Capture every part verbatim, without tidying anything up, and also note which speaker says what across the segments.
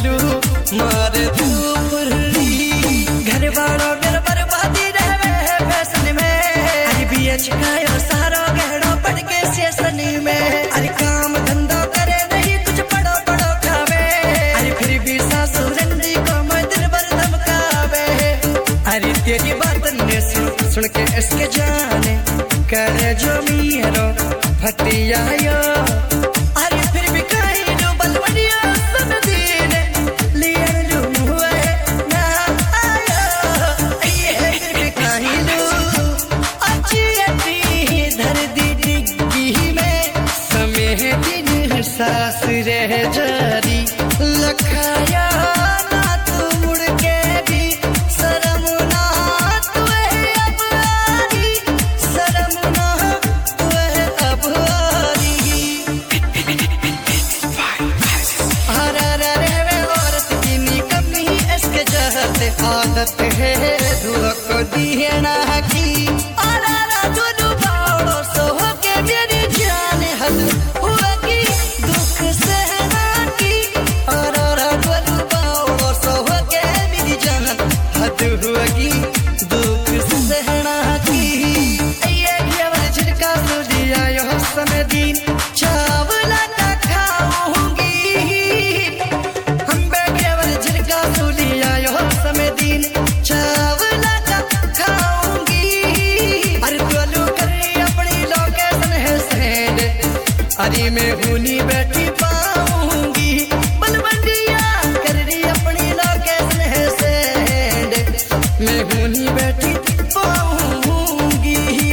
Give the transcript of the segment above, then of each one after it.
Speaker 1: लू मारे तू पुरली घर वालों मेरा बर्बादी रहवे है फैशन में अरे बीएच का सारो गहनो पड़ के सेशन में अरे काम धंधा करे नहीं कुछ पड़ो पड़ो खावे अरे फिर भी सासू रंडी को मैं दिल भर धमकावे अरे तेरी बात ने सुन सुन के इसके जाने करे जो मेरो फटिया यो अरे फिर भी कहीं जो बलवड़िया सन दीने लिया जो हुआ ना आया ये फिर भी कहीं लो अच्छी अच्छी धर दी डिग्गी में समय दिन सास रह जारी लखाया ना तू मुड़ के भी शर्म ना तू अब आरी शर्म ना तू अब आरी हरा रे औरत की नी कमी इसके जहते आदत है धुआ को दीना की अरा दोनों बाड़ों सो के मेरी जान हद हुआ की दुख सहना की अरा दोनों बाड़ों सो के मेरी जान हद हुआ की दुख सहना की ये केवल झटका सो दिया यो समय दिन चावला का खाऊंगी हम केवल झटका सो दिया यो समय दिन चावला का खाऊंगी अरे तोलू कर अपनी लोकेशन है सेंड अरे मैं हुनी बैठी पाऊंगी बलवंडिया कर रही अपनी लोकेशन है सेंड मैं हुनी बैठी पाऊंगी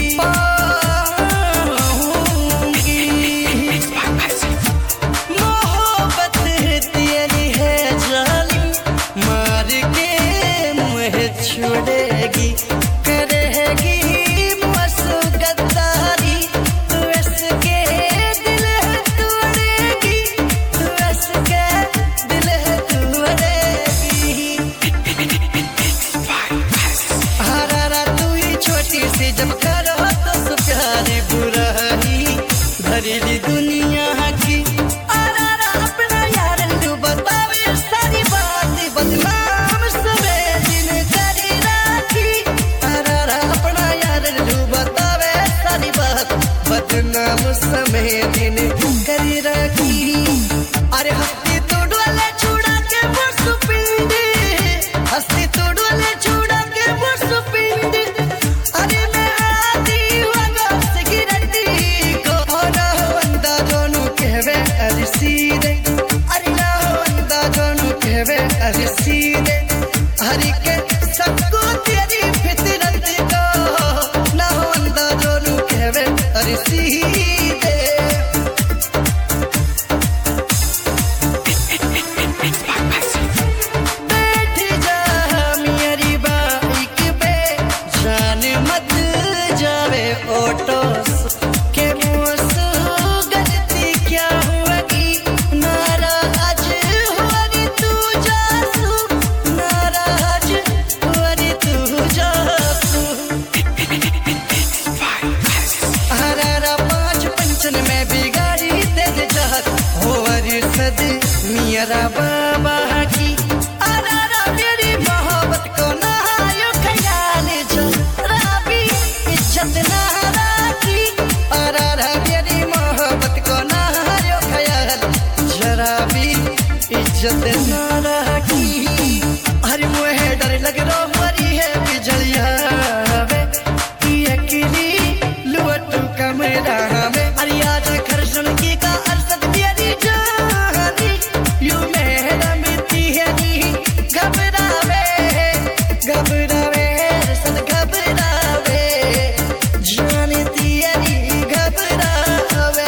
Speaker 1: पाऊंगी मोहब्बत तेरी है जालिम मार के मुझे छोड़ेगी करेगी मुझसे गद्दारी तू इसके दिल है तोड़ेगी तू इसके दिल है तोड़ेगी हरा तू ही छोटी सी जब करो तो सो प्यारी बुराई भरी दुनिया की अरा अपना यार तू बतावे सारी बात बदनाम सबे दिन करी राखी अरा अपना यार तू बतावे सारी बात बदनाम सबे दिन करी राखी अरे हस्ती तो डोले छुड़ा के बरसु पिंडी हस्ती तो डोले छुड़ा के बरसु पिंडी अरे मैं आती वगा से गिरती को ना वंदा जोनु कहवे अरे सीधे अरे ना वंदा जोनु कहवे अरे सीधे हरि के सबको तेरी फितरत को ना वंदा जोनु कहवे अरे सीधे बैठ जा मेरी बाइक पे जान मत जावे ऑटो के मुझसे गलती क्या हुआगी नाराज हुआरी तू जासू नाराज हुआरी तू जासू हरारा पांच पंचन में बिगाड़ी तेज जात होरी सद मेरा बाबा की अरारा मेरी मोहब्बत को ना यो ख्याल जो राबी इज्जत ना राखी अरारा मेरी मोहब्बत को ना यो ख्याल जरा भी इज्जत ना राखी अरे मुझे डर लग रो मरी है बिजलिया वे ये किली लुट कमरा में अरे आज खरसन की का अरसद मेरी जानी यू मेरा मिट्टी है नी घबरावे घबरावे अरसद घबरावे जानी तेरी घबरावे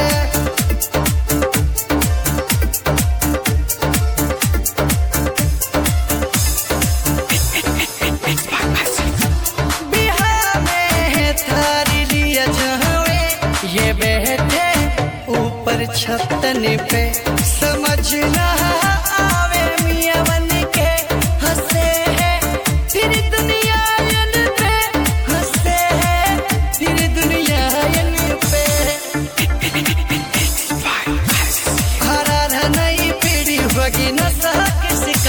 Speaker 1: बिहार में थारी लिया जहावे ये बैठे ऊपर छतन पे समझ ना आवे मियां बन के हंसे है फिर दुनिया पे हंसे है फिर दुनिया पे हरा नहीं पीड़ी होगी न सह किसी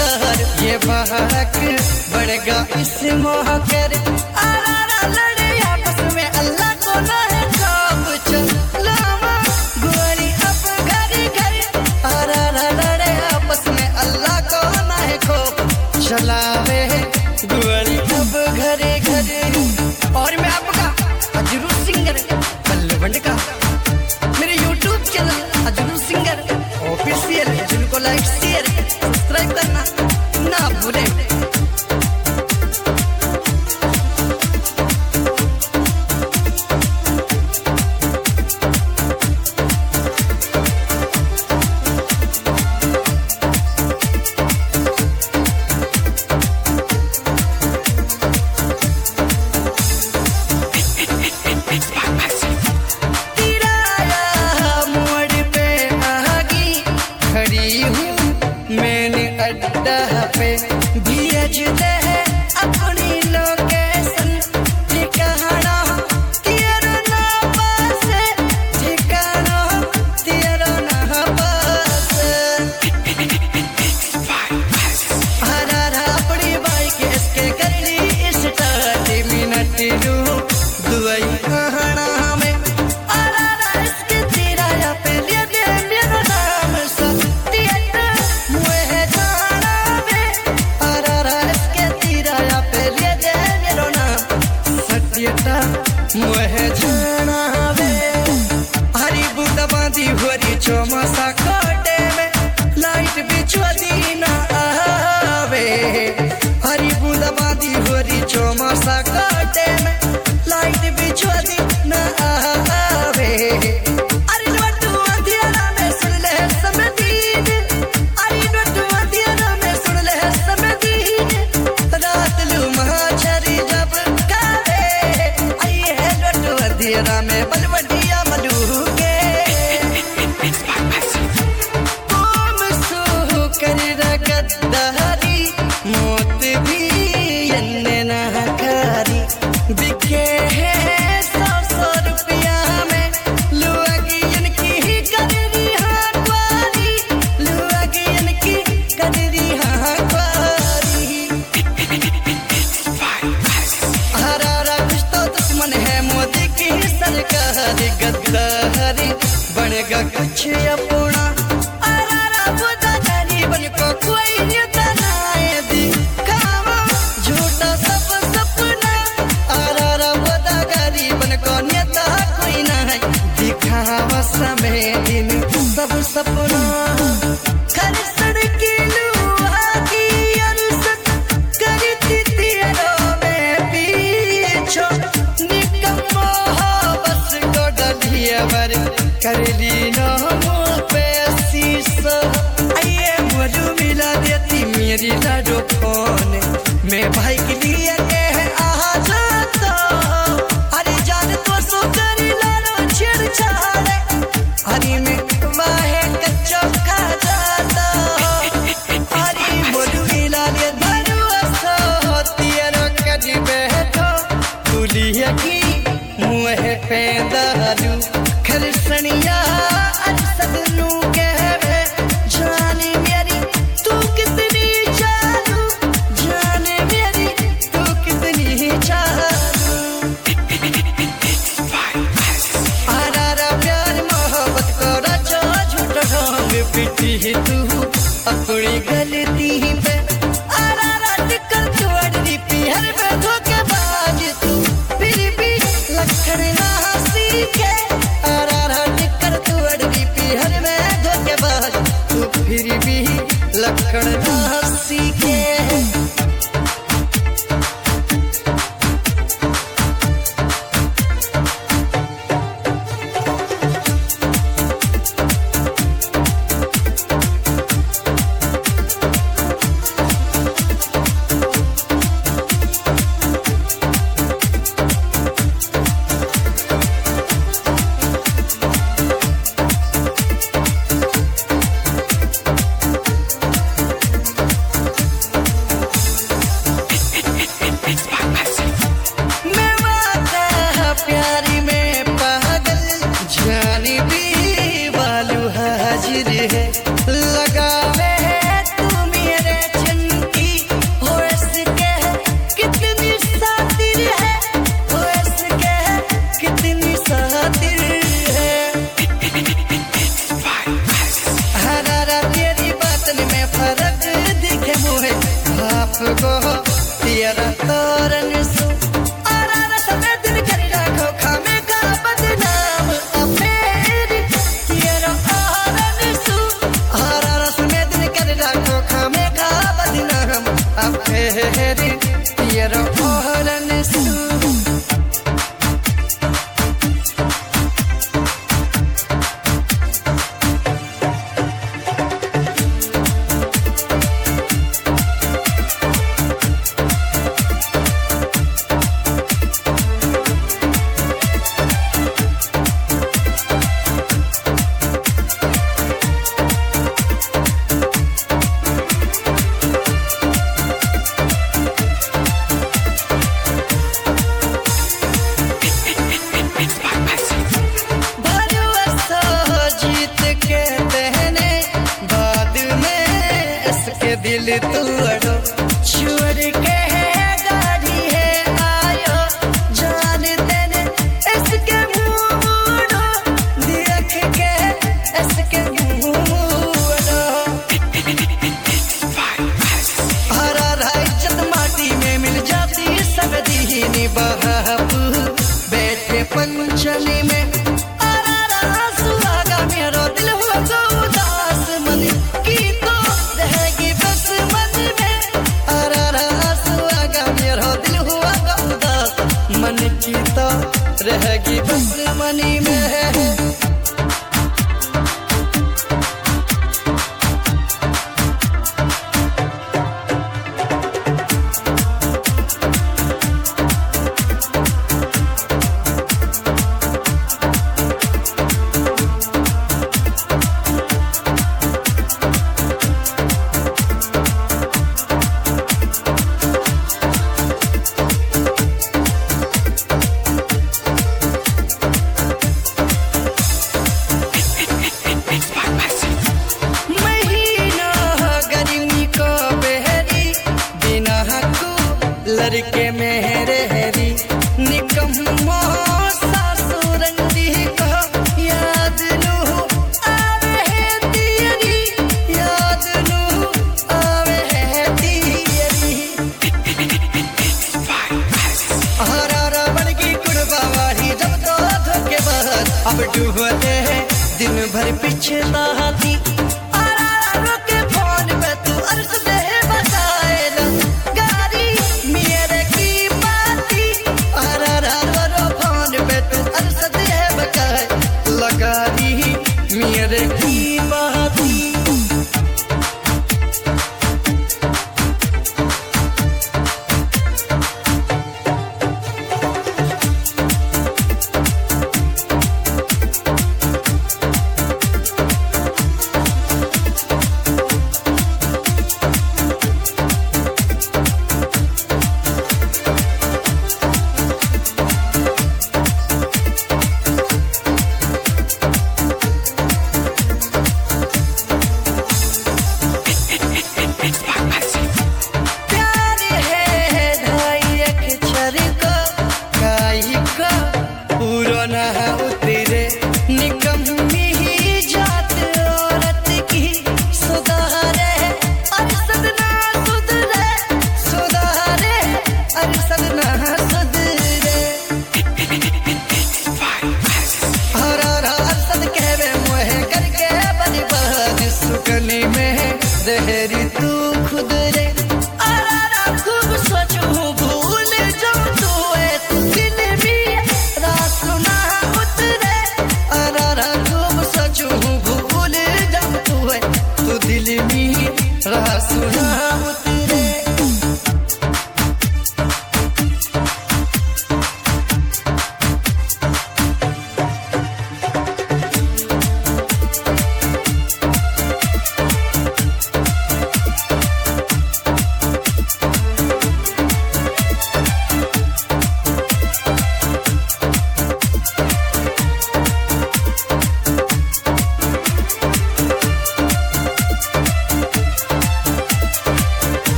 Speaker 1: बढ़ेगा इस मोहकर आरा लड़े आपस में अल्लाह को ना है खौफ चलावा गोरी अब घर घर आरा लड़े आपस में अल्लाह को ना है खौफ चलावे गोरी अब घरे घरे। और मैं आपका अजरू सिंगर बल्लवंड का मेरे यूट्यूब चैनल अजरू सिंगर ऑफिशियल जिनको लाइक शेयर सब्सक्राइब करना ना भूले। अपनी लोकेशन ठिकाना तेरा ना पास ठिकाना तेरा ना पास हरा अपनी बाइक इसके कर ली स्टार्ट मिनट रू दुआई कहना में अरा इसके तेरा या पे ले दे मेरा नाम सत्य मुझे जाना में अरा मुहे जाना वे हरी बूंदा बांधी होरी चौमासा कोटे में लाइट बिछवादी ना आवे हरी बूंदा बांधी होरी चौमासा कोटे में लाइट बिछवादी ना आवे। अरे नोटू अंधियारा में सुन ले समदीन अरे नोटू अंधियारा में सुन ले समदीन रात लू महाचरी जब तेरा में बलवटिया मधु के तुम सो कर रगदारी मौत भी यन्ने ना खारी बिके है सौ सौ रुपया में लुआगी इनकी कर दी हाँ क्वारी लुआगी इनकी कर दी हाँ क्वारी हरा कुछ तो दुश्मन है मोदी सरकारी गद्दारी बनेगा कुछ अपना अरा बुदा गरीबन को कोई नेता ना दिखावा झूठा सब सपना अरा बुदा गरीबन को नेता कोई ना दिखावा समय दिन सब सपना कर सड़की लुहा की अरसत करती तेरो में पीछो निकम्मा वर कर ली नो पे शीशा आइए मुझे मिला देती मेरी लाडो फोन मैं भाई के लिए कह आ जाता अरे जान तो सो कर लाडो छेड़छाड़ हरी में वाहे कच्चा खा जाता अरे मुझे मिला दे धरुआ सो तेरा कदी बैठो तुलिया की मुँह पे दारू खरसनिया अरसद नू कहवे जाने मेरी तू कितनी चालू जाने मेरी तू कितनी चालू आरा प्यार मोहब्बत को रचा झूठा ढोंग पिटी तू अपनी गलती पे आरा टिकर तोड़ी पीहर पे धोखेबाज तू फिर भी लखन ना सीखे गो तेरा तोरन सु आरा समय दिन कर राखो खामे का बदनाम अफेरी तेरा आरन सु आरा समय दिन कर राखो खामे का बदनाम अफेरी तेरा आरन सु दिल तोड़ो छोड़ के गाड़ी है आयो जान देने इसके मुंह मोड़ो देख के इसके मुंह मोड़ो हरा इज्जत माटी में मिल जाती सब दीनी बहाप बैठे पंचली में रहेगी बस मनी में लड़के मेरे हरी निकम्मो सासुरंदी को याद नू आवे है तेरी याद नू आवे है तेरी हरा रबड़ की कुड़बावाही जब तो धोखे बाद अब डूबते हैं दिन भर पिछला